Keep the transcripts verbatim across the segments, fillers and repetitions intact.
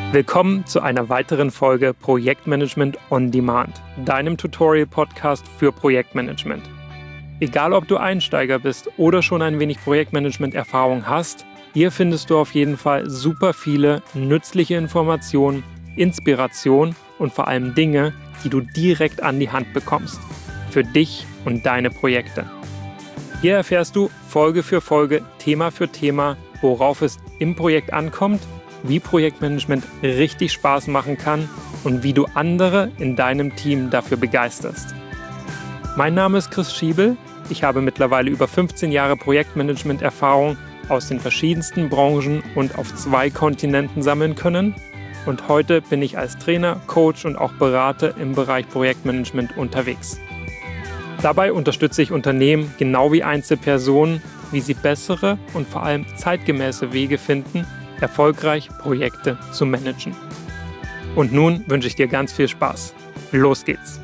Willkommen zu einer weiteren Folge Projektmanagement on Demand, deinem Tutorial-Podcast für Projektmanagement. Egal ob du Einsteiger bist oder schon ein wenig Projektmanagement-Erfahrung hast, hier findest du auf jeden Fall super viele nützliche Informationen, Inspiration und vor allem Dinge, die du direkt an die Hand bekommst. Für dich und deine Projekte. Hier erfährst du Folge für Folge, Thema für Thema, worauf es im Projekt ankommt, wie Projektmanagement richtig Spaß machen kann und wie du andere in deinem Team dafür begeisterst. Mein Name ist Chris Schiebel. Ich habe mittlerweile über fünfzehn Jahre Projektmanagement-Erfahrung aus den verschiedensten Branchen und auf zwei Kontinenten sammeln können. Und heute bin ich als Trainer, Coach und auch Berater im Bereich Projektmanagement unterwegs. Dabei unterstütze ich Unternehmen genau wie Einzelpersonen, wie sie bessere und vor allem zeitgemäße Wege finden, erfolgreich Projekte zu managen. Und nun wünsche ich dir ganz viel Spaß. Los geht's!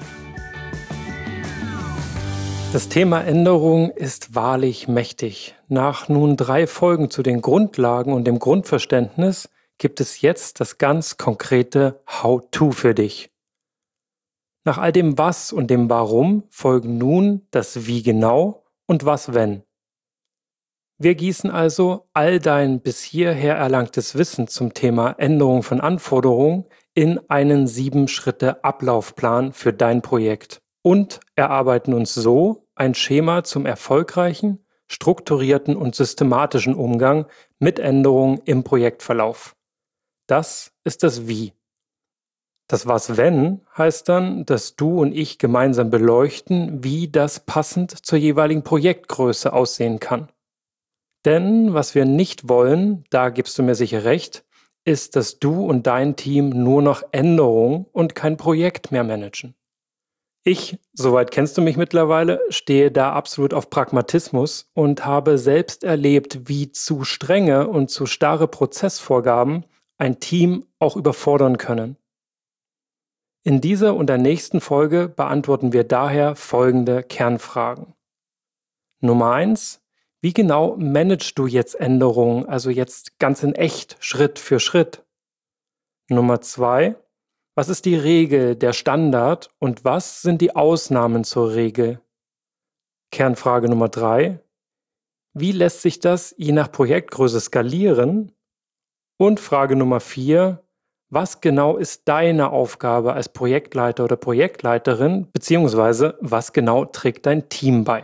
Das Thema Änderung ist wahrlich mächtig. Nach nun drei Folgen zu den Grundlagen und dem Grundverständnis gibt es jetzt das ganz konkrete How-to für dich. Nach all dem Was und dem Warum folgen nun das Wie genau und was wenn. Wir gießen also all dein bis hierher erlangtes Wissen zum Thema Änderung von Anforderungen in einen sieben-Schritte-Ablaufplan für dein Projekt und erarbeiten uns so ein Schema zum erfolgreichen, strukturierten und systematischen Umgang mit Änderungen im Projektverlauf. Das ist das Wie. Das Was wenn heißt dann, dass du und ich gemeinsam beleuchten, wie das passend zur jeweiligen Projektgröße aussehen kann. Denn was wir nicht wollen, da gibst du mir sicher recht, ist, dass du und dein Team nur noch Änderungen und kein Projekt mehr managen. Ich, soweit kennst du mich mittlerweile, stehe da absolut auf Pragmatismus und habe selbst erlebt, wie zu strenge und zu starre Prozessvorgaben ein Team auch überfordern können. In dieser und der nächsten Folge beantworten wir daher folgende Kernfragen. Nummer eins. Wie genau managst du jetzt Änderungen, also jetzt ganz in echt, Schritt für Schritt? Nummer zwei. Was ist die Regel, der Standard und was sind die Ausnahmen zur Regel? Kernfrage Nummer drei. Wie lässt sich das je nach Projektgröße skalieren? Und Frage Nummer vier. Was genau ist deine Aufgabe als Projektleiter oder Projektleiterin, beziehungsweise was genau trägt dein Team bei?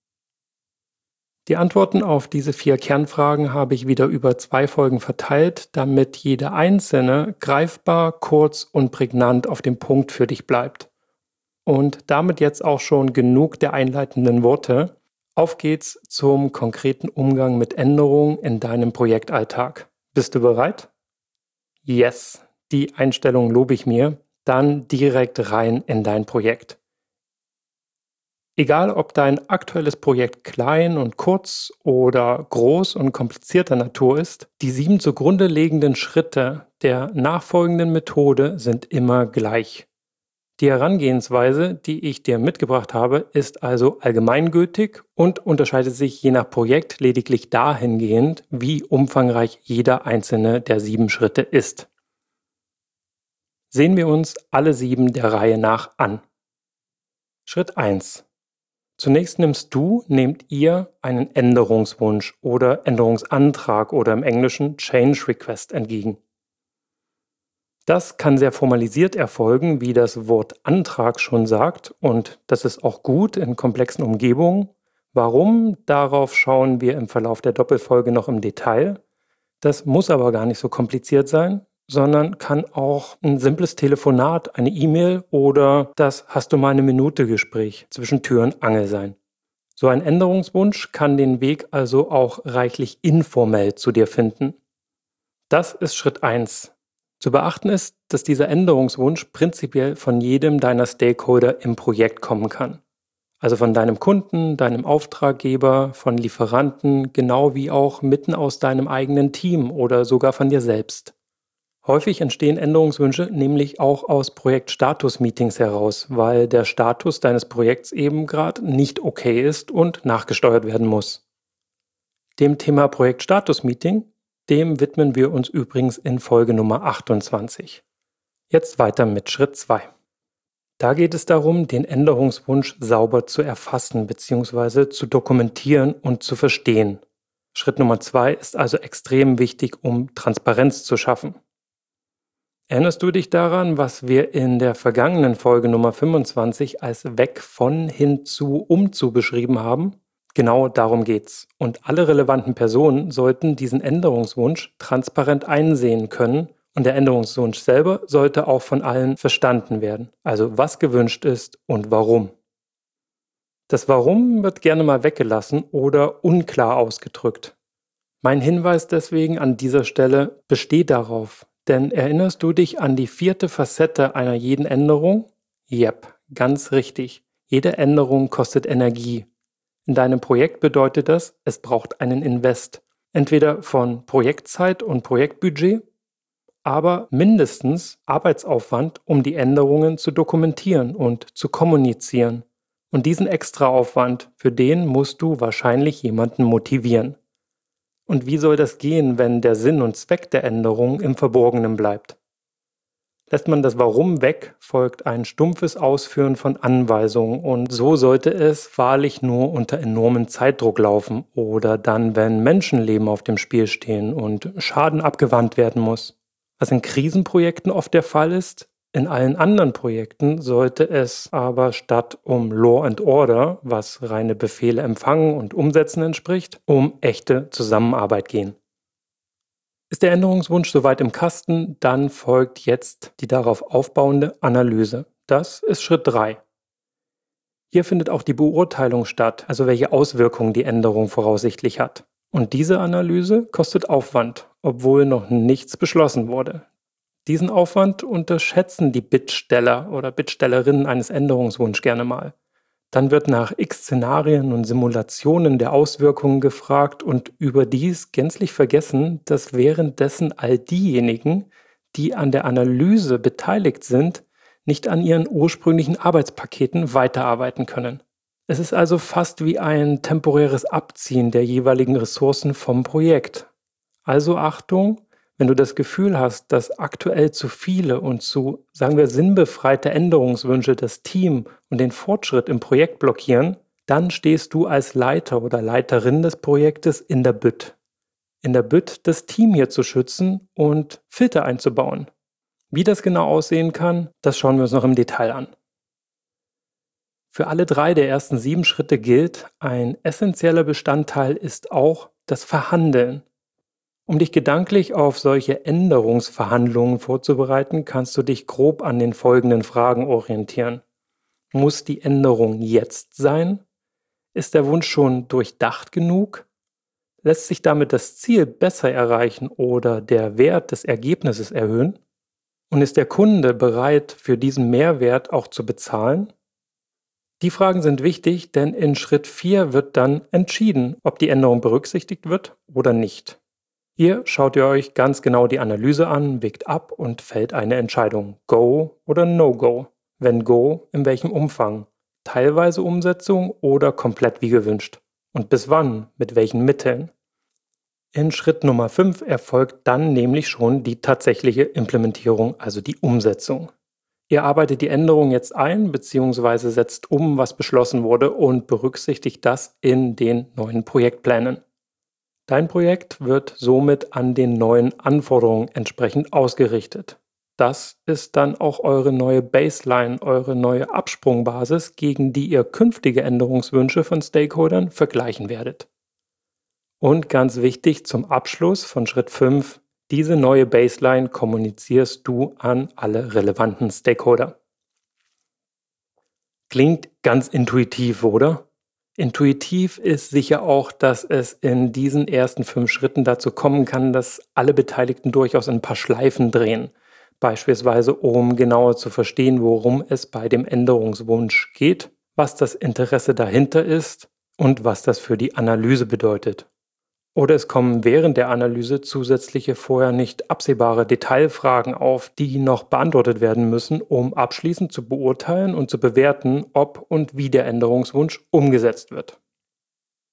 Die Antworten auf diese vier Kernfragen habe ich wieder über zwei Folgen verteilt, damit jede einzelne greifbar, kurz und prägnant auf dem Punkt für dich bleibt. Und damit jetzt auch schon genug der einleitenden Worte. Auf geht's zum konkreten Umgang mit Änderungen in deinem Projektalltag. Bist du bereit? Yes, die Einstellung lobe ich mir. Dann direkt rein in dein Projekt. Egal, ob dein aktuelles Projekt klein und kurz oder groß und komplizierter Natur ist, die sieben zugrunde liegenden Schritte der nachfolgenden Methode sind immer gleich. Die Herangehensweise, die ich dir mitgebracht habe, ist also allgemeingültig und unterscheidet sich je nach Projekt lediglich dahingehend, wie umfangreich jeder einzelne der sieben Schritte ist. Sehen wir uns alle sieben der Reihe nach an. Schritt eins. Zunächst nimmst du, nehmt ihr einen Änderungswunsch oder Änderungsantrag oder im Englischen Change Request entgegen. Das kann sehr formalisiert erfolgen, wie das Wort Antrag schon sagt, und das ist auch gut in komplexen Umgebungen. Warum? Darauf schauen wir im Verlauf der Doppelfolge noch im Detail. Das muss aber gar nicht so kompliziert sein, sondern kann auch ein simples Telefonat, eine E-Mail oder das Hast du mal eine Minute Gespräch zwischen Tür und Angel sein. So ein Änderungswunsch kann den Weg also auch reichlich informell zu dir finden. Das ist Schritt eins. Zu beachten ist, dass dieser Änderungswunsch prinzipiell von jedem deiner Stakeholder im Projekt kommen kann. Also von deinem Kunden, deinem Auftraggeber, von Lieferanten, genau wie auch mitten aus deinem eigenen Team oder sogar von dir selbst. Häufig entstehen Änderungswünsche nämlich auch aus Projektstatus-Meetings heraus, weil der Status deines Projekts eben gerade nicht okay ist und nachgesteuert werden muss. Dem Thema Projektstatus-Meeting Dem widmen wir uns übrigens in Folge Nummer achtundzwanzig. Jetzt weiter mit Schritt zwei. Da geht es darum, den Änderungswunsch sauber zu erfassen bzw. zu dokumentieren und zu verstehen. Schritt Nummer zwei ist also extrem wichtig, um Transparenz zu schaffen. Erinnerst du dich daran, was wir in der vergangenen Folge Nummer fünfundzwanzig als weg von hin zu umzu beschrieben haben? Genau darum geht's. Und alle relevanten Personen sollten diesen Änderungswunsch transparent einsehen können. Und der Änderungswunsch selber sollte auch von allen verstanden werden. Also was gewünscht ist und warum. Das Warum wird gerne mal weggelassen oder unklar ausgedrückt. Mein Hinweis deswegen an dieser Stelle besteht darauf. Denn erinnerst du dich an die vierte Facette einer jeden Änderung? Yep, ganz richtig. Jede Änderung kostet Energie. In deinem Projekt bedeutet das, es braucht einen Invest. Entweder von Projektzeit und Projektbudget, aber mindestens Arbeitsaufwand, um die Änderungen zu dokumentieren und zu kommunizieren. Und diesen Extraaufwand, für den musst du wahrscheinlich jemanden motivieren. Und wie soll das gehen, wenn der Sinn und Zweck der Änderung im Verborgenen bleibt? Lässt man das Warum weg, folgt ein stumpfes Ausführen von Anweisungen und so sollte es wahrlich nur unter enormem Zeitdruck laufen oder dann, wenn Menschenleben auf dem Spiel stehen und Schaden abgewandt werden muss. Was in Krisenprojekten oft der Fall ist, in allen anderen Projekten sollte es aber statt um Law and Order, was reine Befehle empfangen und umsetzen entspricht, um echte Zusammenarbeit gehen. Ist der Änderungswunsch soweit im Kasten, dann folgt jetzt die darauf aufbauende Analyse. Das ist Schritt drei. Hier findet auch die Beurteilung statt, also welche Auswirkungen die Änderung voraussichtlich hat. Und diese Analyse kostet Aufwand, obwohl noch nichts beschlossen wurde. Diesen Aufwand unterschätzen die Bittsteller oder Bittstellerinnen eines Änderungswunschs gerne mal. Dann wird nach x Szenarien und Simulationen der Auswirkungen gefragt und überdies gänzlich vergessen, dass währenddessen all diejenigen, die an der Analyse beteiligt sind, nicht an ihren ursprünglichen Arbeitspaketen weiterarbeiten können. Es ist also fast wie ein temporäres Abziehen der jeweiligen Ressourcen vom Projekt. Also Achtung, wenn du das Gefühl hast, dass aktuell zu viele und zu, sagen wir, sinnbefreite Änderungswünsche das Team und den Fortschritt im Projekt blockieren, dann stehst du als Leiter oder Leiterin des Projektes in der Bütt. In der Bütt, das Team hier zu schützen und Filter einzubauen. Wie das genau aussehen kann, das schauen wir uns noch im Detail an. Für alle drei der ersten sieben Schritte gilt, ein essentieller Bestandteil ist auch das Verhandeln. Um dich gedanklich auf solche Änderungsverhandlungen vorzubereiten, kannst du dich grob an den folgenden Fragen orientieren. Muss die Änderung jetzt sein? Ist der Wunsch schon durchdacht genug? Lässt sich damit das Ziel besser erreichen oder der Wert des Ergebnisses erhöhen? Und ist der Kunde bereit, für diesen Mehrwert auch zu bezahlen? Die Fragen sind wichtig, denn in Schritt vier wird dann entschieden, ob die Änderung berücksichtigt wird oder nicht. Hier schaut ihr euch ganz genau die Analyse an, wägt ab und fällt eine Entscheidung. Go oder No-Go? Wenn Go, in welchem Umfang? Teilweise Umsetzung oder komplett wie gewünscht? Und bis wann? Mit welchen Mitteln? In Schritt Nummer fünf erfolgt dann nämlich schon die tatsächliche Implementierung, also die Umsetzung. Ihr arbeitet die Änderung jetzt ein bzw. setzt um, was beschlossen wurde und berücksichtigt das in den neuen Projektplänen. Dein Projekt wird somit an den neuen Anforderungen entsprechend ausgerichtet. Das ist dann auch eure neue Baseline, eure neue Absprungbasis, gegen die ihr künftige Änderungswünsche von Stakeholdern vergleichen werdet. Und ganz wichtig zum Abschluss von Schritt fünf, diese neue Baseline kommunizierst du an alle relevanten Stakeholder. Klingt ganz intuitiv, oder? Intuitiv ist sicher auch, dass es in diesen ersten fünf Schritten dazu kommen kann, dass alle Beteiligten durchaus ein paar Schleifen drehen. Beispielsweise, um genauer zu verstehen, worum es bei dem Änderungswunsch geht, was das Interesse dahinter ist und was das für die Analyse bedeutet. Oder es kommen während der Analyse zusätzliche vorher nicht absehbare Detailfragen auf, die noch beantwortet werden müssen, um abschließend zu beurteilen und zu bewerten, ob und wie der Änderungswunsch umgesetzt wird.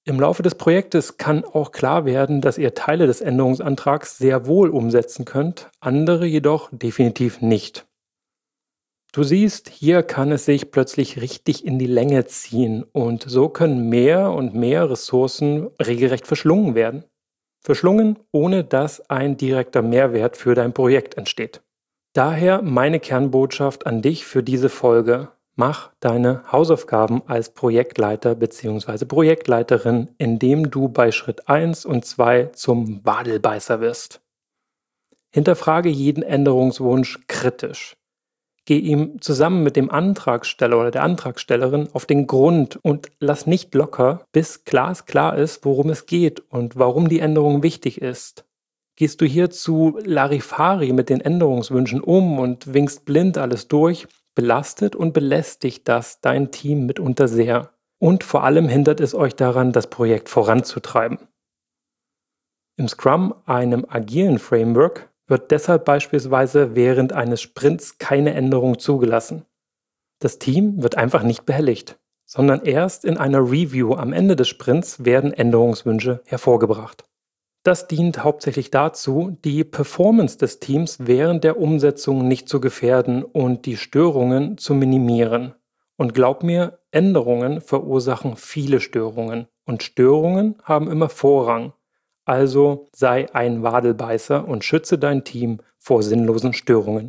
Im Laufe des Projektes kann auch klar werden, dass ihr Teile des Änderungsantrags sehr wohl umsetzen könnt, andere jedoch definitiv nicht. Du siehst, hier kann es sich plötzlich richtig in die Länge ziehen und so können mehr und mehr Ressourcen regelrecht verschlungen werden. Verschlungen, ohne dass ein direkter Mehrwert für dein Projekt entsteht. Daher meine Kernbotschaft an dich für diese Folge. Mach deine Hausaufgaben als Projektleiter bzw. Projektleiterin, indem du bei Schritt eins und zwei zum Wadelbeißer wirst. Hinterfrage jeden Änderungswunsch kritisch. Geh ihm zusammen mit dem Antragsteller oder der Antragstellerin auf den Grund und lass nicht locker, bis glasklar ist, worum es geht und warum die Änderung wichtig ist. Gehst du hier zu Larifari mit den Änderungswünschen um und winkst blind alles durch, belastet und belästigt das dein Team mitunter sehr. Und vor allem hindert es euch daran, das Projekt voranzutreiben. Im Scrum, einem agilen Framework, wird deshalb beispielsweise während eines Sprints keine Änderung zugelassen. Das Team wird einfach nicht behelligt, sondern erst in einer Review am Ende des Sprints werden Änderungswünsche hervorgebracht. Das dient hauptsächlich dazu, die Performance des Teams während der Umsetzung nicht zu gefährden und die Störungen zu minimieren. Und glaub mir, Änderungen verursachen viele Störungen und Störungen haben immer Vorrang. Also sei ein Wadelbeißer und schütze dein Team vor sinnlosen Störungen.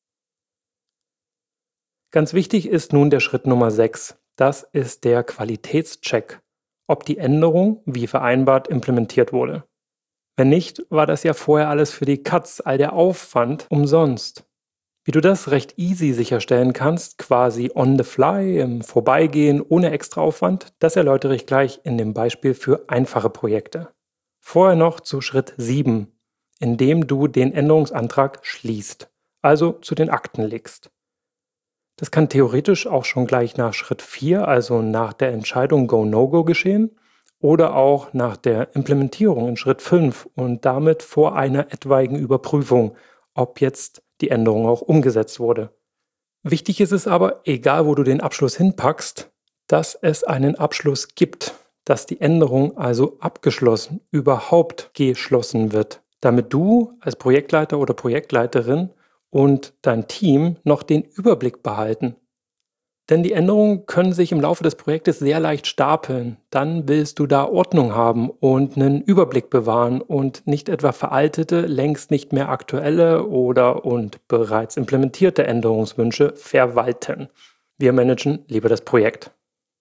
Ganz wichtig ist nun der Schritt Nummer sechs. Das ist der Qualitätscheck, ob die Änderung wie vereinbart implementiert wurde. Wenn nicht, war das ja vorher alles für die Katz, all der Aufwand umsonst. Wie du das recht easy sicherstellen kannst, quasi on the fly, im Vorbeigehen, ohne extra Aufwand, das erläutere ich gleich in dem Beispiel für einfache Projekte. Vorher noch zu Schritt sieben, in dem du den Änderungsantrag schließt, also zu den Akten legst. Das kann theoretisch auch schon gleich nach Schritt vier, also nach der Entscheidung Go-No-Go geschehen oder auch nach der Implementierung in Schritt fünf und damit vor einer etwaigen Überprüfung, ob jetzt die Änderung auch umgesetzt wurde. Wichtig ist es aber, egal wo du den Abschluss hinpackst, dass es einen Abschluss gibt, dass die Änderung also abgeschlossen, überhaupt geschlossen wird, damit du als Projektleiter oder Projektleiterin und dein Team noch den Überblick behalten. Denn die Änderungen können sich im Laufe des Projektes sehr leicht stapeln. Dann willst du da Ordnung haben und einen Überblick bewahren und nicht etwa veraltete, längst nicht mehr aktuelle oder und bereits implementierte Änderungswünsche verwalten. Wir managen lieber das Projekt.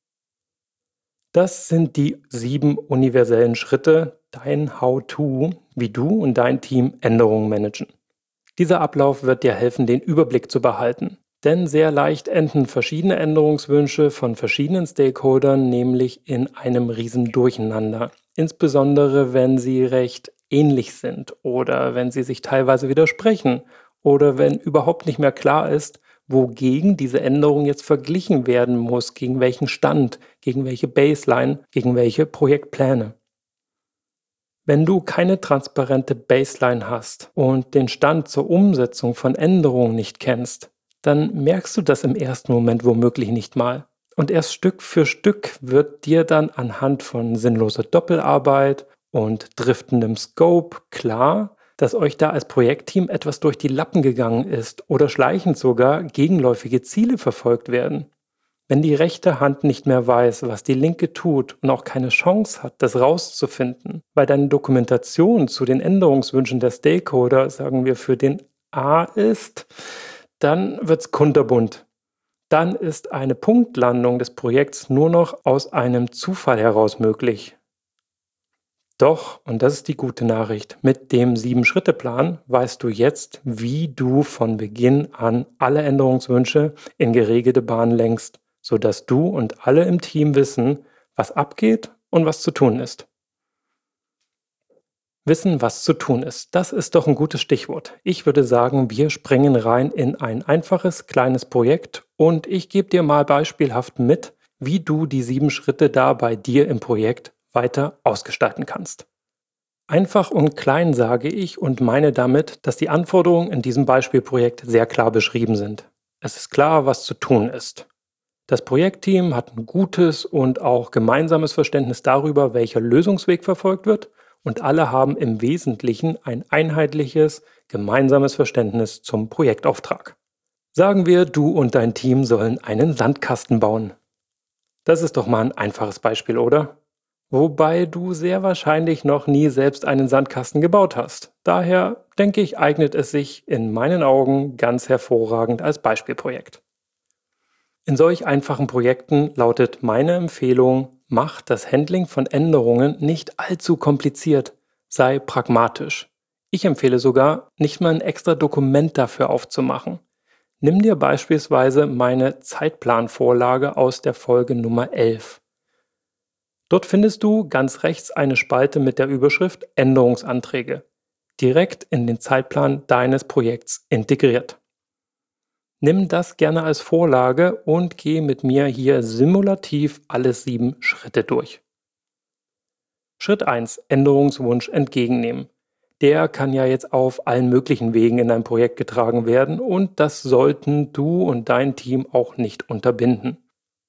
Das sind die sieben universellen Schritte, dein How-To, wie du und dein Team Änderungen managen. Dieser Ablauf wird dir helfen, den Überblick zu behalten. Denn sehr leicht enden verschiedene Änderungswünsche von verschiedenen Stakeholdern nämlich in einem riesen Durcheinander. Insbesondere wenn sie recht ähnlich sind oder wenn sie sich teilweise widersprechen oder wenn überhaupt nicht mehr klar ist, wogegen diese Änderung jetzt verglichen werden muss, gegen welchen Stand, gegen welche Baseline, gegen welche Projektpläne. Wenn du keine transparente Baseline hast und den Stand zur Umsetzung von Änderungen nicht kennst, dann merkst du das im ersten Moment womöglich nicht mal. Und erst Stück für Stück wird dir dann anhand von sinnloser Doppelarbeit und driftendem Scope klar, dass euch da als Projektteam etwas durch die Lappen gegangen ist oder schleichend sogar gegenläufige Ziele verfolgt werden. Wenn die rechte Hand nicht mehr weiß, was die linke tut und auch keine Chance hat, das rauszufinden, weil deine Dokumentation zu den Änderungswünschen der Stakeholder, sagen wir, für den A ist, dann wird's kunterbunt. Dann ist eine Punktlandung des Projekts nur noch aus einem Zufall heraus möglich. Doch, und das ist die gute Nachricht, mit dem Sieben-Schritte-Plan weißt du jetzt, wie du von Beginn an alle Änderungswünsche in geregelte Bahn lenkst, sodass du und alle im Team wissen, was abgeht und was zu tun ist. Wissen, was zu tun ist. Das ist doch ein gutes Stichwort. Ich würde sagen, wir springen rein in ein einfaches, kleines Projekt und ich gebe dir mal beispielhaft mit, wie du die sieben Schritte da bei dir im Projekt weiter ausgestalten kannst. Einfach und klein sage ich und meine damit, dass die Anforderungen in diesem Beispielprojekt sehr klar beschrieben sind. Es ist klar, was zu tun ist. Das Projektteam hat ein gutes und auch gemeinsames Verständnis darüber, welcher Lösungsweg verfolgt wird, und alle haben im Wesentlichen ein einheitliches, gemeinsames Verständnis zum Projektauftrag. Sagen wir, du und dein Team sollen einen Sandkasten bauen. Das ist doch mal ein einfaches Beispiel, oder? Wobei du sehr wahrscheinlich noch nie selbst einen Sandkasten gebaut hast. Daher denke ich, eignet es sich in meinen Augen ganz hervorragend als Beispielprojekt. In solch einfachen Projekten lautet meine Empfehlung: mach das Handling von Änderungen nicht allzu kompliziert, sei pragmatisch. Ich empfehle sogar, nicht mal ein extra Dokument dafür aufzumachen. Nimm dir beispielsweise meine Zeitplanvorlage aus der Folge Nummer elf. Dort findest du ganz rechts eine Spalte mit der Überschrift Änderungsanträge, direkt in den Zeitplan deines Projekts integriert. Nimm das gerne als Vorlage und geh mit mir hier simulativ alle sieben Schritte durch. Schritt eins: Änderungswunsch entgegennehmen. Der kann ja jetzt auf allen möglichen Wegen in dein Projekt getragen werden, und das sollten du und dein Team auch nicht unterbinden.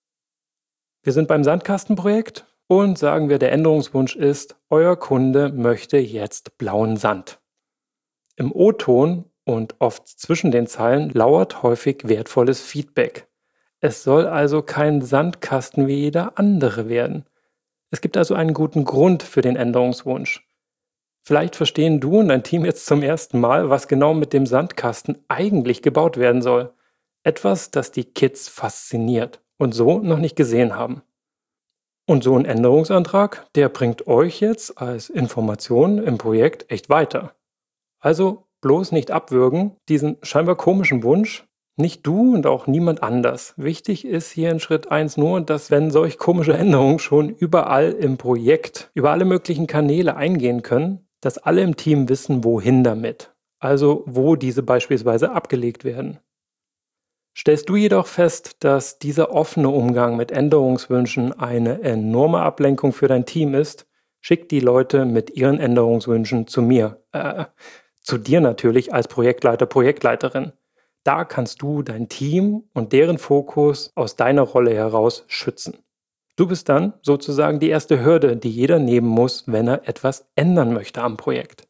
Wir sind beim Sandkastenprojekt und sagen wir, der Änderungswunsch ist: euer Kunde möchte jetzt blauen Sand. Im O-Ton und oft zwischen den Zeilen lauert häufig wertvolles Feedback. Es soll also kein Sandkasten wie jeder andere werden. Es gibt also einen guten Grund für den Änderungswunsch. Vielleicht verstehen du und dein Team jetzt zum ersten Mal, was genau mit dem Sandkasten eigentlich gebaut werden soll. Etwas, das die Kids fasziniert und so noch nicht gesehen haben. Und so ein Änderungsantrag, der bringt euch jetzt als Information im Projekt echt weiter. Also bloß nicht abwürgen, diesen scheinbar komischen Wunsch. Nicht du und auch niemand anders. Wichtig ist hier in Schritt eins nur, dass, wenn solch komische Änderungen schon überall im Projekt, über alle möglichen Kanäle eingehen können, dass alle im Team wissen, wohin damit. Also wo diese beispielsweise abgelegt werden. Stellst du jedoch fest, dass dieser offene Umgang mit Änderungswünschen eine enorme Ablenkung für dein Team ist, schick die Leute mit ihren Änderungswünschen zu mir. Äh, zu dir natürlich als Projektleiter, Projektleiterin. Da kannst du dein Team und deren Fokus aus deiner Rolle heraus schützen. Du bist dann sozusagen die erste Hürde, die jeder nehmen muss, wenn er etwas ändern möchte am Projekt.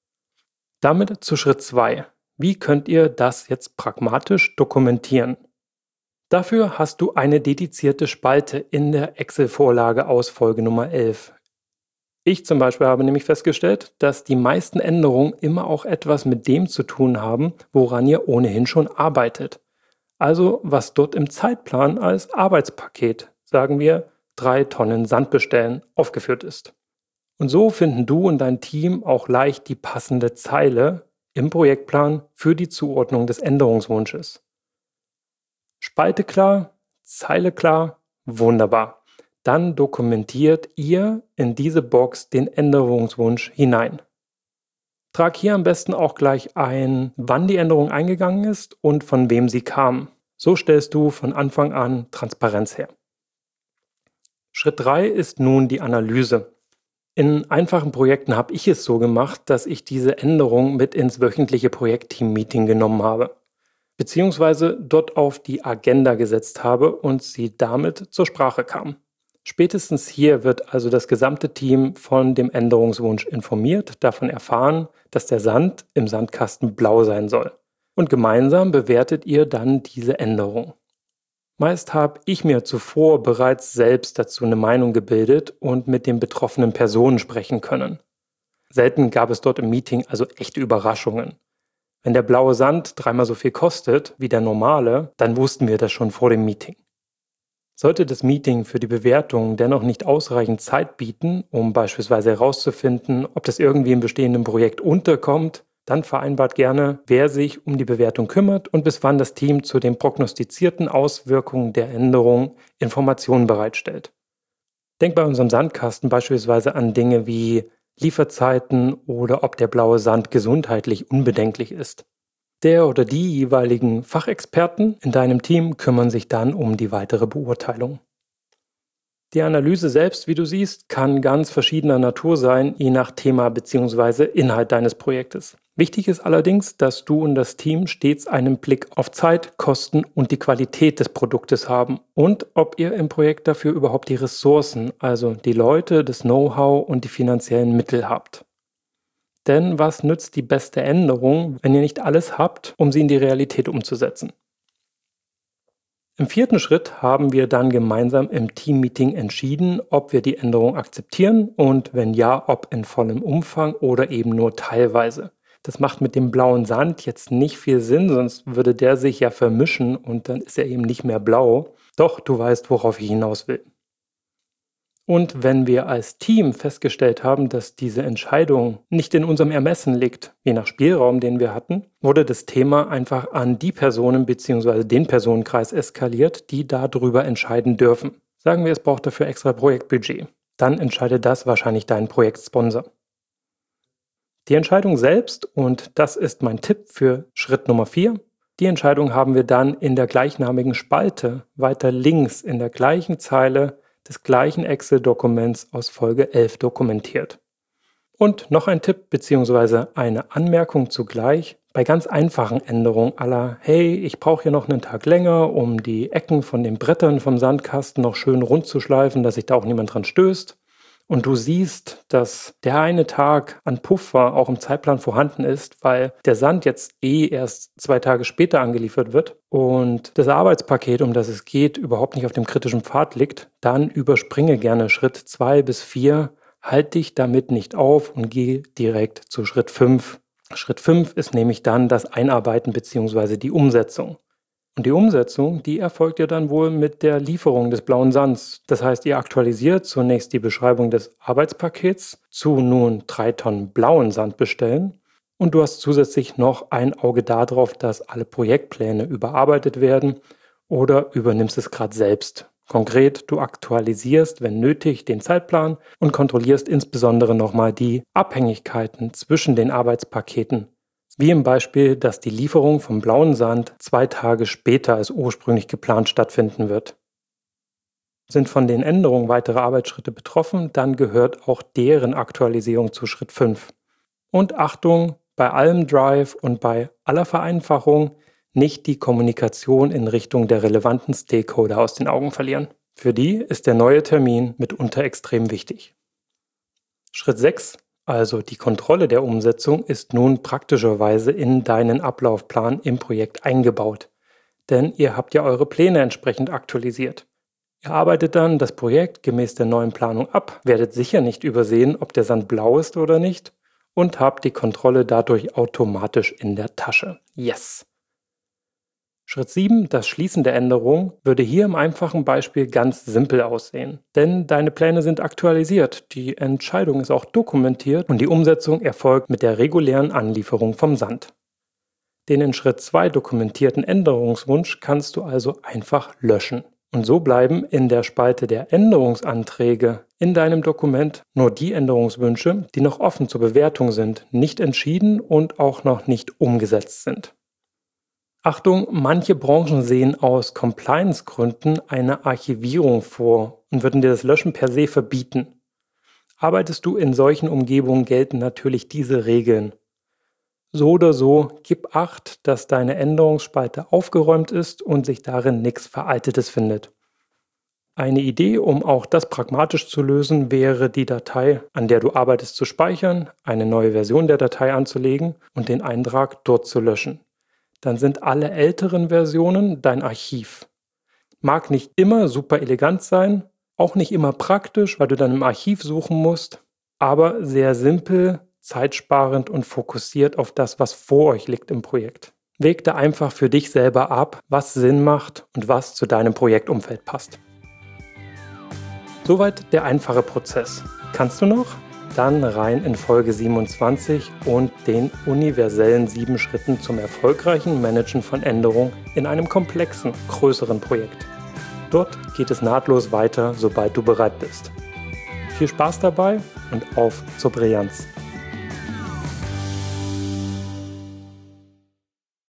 Damit zu Schritt zwei. Wie könnt ihr das jetzt pragmatisch dokumentieren? Dafür hast du eine dedizierte Spalte in der Excel-Vorlage aus Folge Nummer elf. Ich zum Beispiel habe nämlich festgestellt, dass die meisten Änderungen immer auch etwas mit dem zu tun haben, woran ihr ohnehin schon arbeitet. Also was dort im Zeitplan als Arbeitspaket, sagen wir, drei Tonnen Sand bestellen, aufgeführt ist. Und so finden du und dein Team auch leicht die passende Zeile im Projektplan für die Zuordnung des Änderungswunsches. Spalte klar, Zeile klar, wunderbar. Dann dokumentiert ihr in diese Box den Änderungswunsch hinein. Trag hier am besten auch gleich ein, wann die Änderung eingegangen ist und von wem sie kam. So stellst du von Anfang an Transparenz her. Schritt drei ist nun die Analyse. In einfachen Projekten habe ich es so gemacht, dass ich diese Änderung mit ins wöchentliche Projektteam-Meeting genommen habe, beziehungsweise dort auf die Agenda gesetzt habe und sie damit zur Sprache kam. Spätestens hier wird also das gesamte Team von dem Änderungswunsch informiert, davon erfahren, dass der Sand im Sandkasten blau sein soll. Und gemeinsam bewertet ihr dann diese Änderung. Meist habe ich mir zuvor bereits selbst dazu eine Meinung gebildet und mit den betroffenen Personen sprechen können. Selten gab es dort im Meeting also echte Überraschungen. Wenn der blaue Sand dreimal so viel kostet wie der normale, dann wussten wir das schon vor dem Meeting. Sollte das Meeting für die Bewertung dennoch nicht ausreichend Zeit bieten, um beispielsweise herauszufinden, ob das irgendwie im bestehenden Projekt unterkommt, dann vereinbart gerne, wer sich um die Bewertung kümmert und bis wann das Team zu den prognostizierten Auswirkungen der Änderung Informationen bereitstellt. Denk bei unserem Sandkasten beispielsweise an Dinge wie Lieferzeiten oder ob der blaue Sand gesundheitlich unbedenklich ist. Der oder die jeweiligen Fachexperten in deinem Team kümmern sich dann um die weitere Beurteilung. Die Analyse selbst, wie du siehst, kann ganz verschiedener Natur sein, je nach Thema bzw. Inhalt deines Projektes. Wichtig ist allerdings, dass du und das Team stets einen Blick auf Zeit, Kosten und die Qualität des Produktes haben und ob ihr im Projekt dafür überhaupt die Ressourcen, also die Leute, das Know-how und die finanziellen Mittel habt. Denn was nützt die beste Änderung, wenn ihr nicht alles habt, um sie in die Realität umzusetzen? Im vierten Schritt haben wir dann gemeinsam im Teammeeting entschieden, ob wir die Änderung akzeptieren und wenn ja, ob in vollem Umfang oder eben nur teilweise. Das macht mit dem blauen Sand jetzt nicht viel Sinn, sonst würde der sich ja vermischen und dann ist er eben nicht mehr blau. Doch du weißt, worauf ich hinaus will. Und wenn wir als Team festgestellt haben, dass diese Entscheidung nicht in unserem Ermessen liegt, je nach Spielraum, den wir hatten, wurde das Thema einfach an die Personen bzw. den Personenkreis eskaliert, die darüber entscheiden dürfen. Sagen wir, es braucht dafür extra Projektbudget. Dann entscheidet das wahrscheinlich dein Projektsponsor. Die Entscheidung selbst, und das ist mein Tipp für Schritt Nummer vier, die Entscheidung haben wir dann in der gleichnamigen Spalte, weiter links in der gleichen Zeile des gleichen Excel-Dokuments aus Folge elf dokumentiert. Und noch ein Tipp bzw. eine Anmerkung zugleich. Bei ganz einfachen Änderungen à la hey, ich brauche hier noch einen Tag länger, um die Ecken von den Brettern vom Sandkasten noch schön rund zu schleifen, dass sich da auch niemand dran stößt. Und du siehst, dass der eine Tag an Puffer auch im Zeitplan vorhanden ist, weil der Sand jetzt eh erst zwei Tage später angeliefert wird und das Arbeitspaket, um das es geht, überhaupt nicht auf dem kritischen Pfad liegt, dann überspringe gerne Schritt zwei bis vier, halt dich damit nicht auf und geh direkt zu Schritt fünf. Schritt fünf ist nämlich dann das Einarbeiten bzw. die Umsetzung. Und die Umsetzung, die erfolgt ja dann wohl mit der Lieferung des blauen Sands. Das heißt, ihr aktualisiert zunächst die Beschreibung des Arbeitspakets zu nun drei Tonnen blauen Sand bestellen. Und du hast zusätzlich noch ein Auge darauf, dass alle Projektpläne überarbeitet werden oder übernimmst es gerade selbst. Konkret, du aktualisierst, wenn nötig, den Zeitplan und kontrollierst insbesondere nochmal die Abhängigkeiten zwischen den Arbeitspaketen. Wie im Beispiel, dass die Lieferung vom blauen Sand zwei Tage später als ursprünglich geplant stattfinden wird. Sind von den Änderungen weitere Arbeitsschritte betroffen, dann gehört auch deren Aktualisierung zu Schritt fünf. Und Achtung, bei allem Drive und bei aller Vereinfachung nicht die Kommunikation in Richtung der relevanten Stakeholder aus den Augen verlieren. Für die ist der neue Termin mitunter extrem wichtig. Schritt sechs. Also die Kontrolle der Umsetzung ist nun praktischerweise in deinen Ablaufplan im Projekt eingebaut. Denn ihr habt ja eure Pläne entsprechend aktualisiert. Ihr arbeitet dann das Projekt gemäß der neuen Planung ab, werdet sicher nicht übersehen, ob der Sand blau ist oder nicht und habt die Kontrolle dadurch automatisch in der Tasche. Yes! Schritt sieben, das Schließen der Änderung, würde hier im einfachen Beispiel ganz simpel aussehen. Denn deine Pläne sind aktualisiert, die Entscheidung ist auch dokumentiert und die Umsetzung erfolgt mit der regulären Anlieferung vom Sand. Den in Schritt zwei dokumentierten Änderungswunsch kannst du also einfach löschen. Und so bleiben in der Spalte der Änderungsanträge in deinem Dokument nur die Änderungswünsche, die noch offen zur Bewertung sind, nicht entschieden und auch noch nicht umgesetzt sind. Achtung, manche Branchen sehen aus Compliance-Gründen eine Archivierung vor und würden dir das Löschen per se verbieten. Arbeitest du in solchen Umgebungen, gelten natürlich diese Regeln. So oder so, gib Acht, dass deine Änderungsspalte aufgeräumt ist und sich darin nichts Veraltetes findet. Eine Idee, um auch das pragmatisch zu lösen, wäre die Datei, an der du arbeitest, zu speichern, eine neue Version der Datei anzulegen und den Eintrag dort zu löschen. Dann sind alle älteren Versionen dein Archiv. Mag nicht immer super elegant sein, auch nicht immer praktisch, weil du dann im Archiv suchen musst, aber sehr simpel, zeitsparend und fokussiert auf das, was vor euch liegt im Projekt. Wäg da einfach für dich selber ab, was Sinn macht und was zu deinem Projektumfeld passt. Soweit der einfache Prozess. Kannst du noch? Dann rein in Folge siebenundzwanzig und den universellen sieben Schritten zum erfolgreichen Managen von Änderungen in einem komplexen, größeren Projekt. Dort geht es nahtlos weiter, sobald du bereit bist. Viel Spaß dabei und auf zur Brillanz!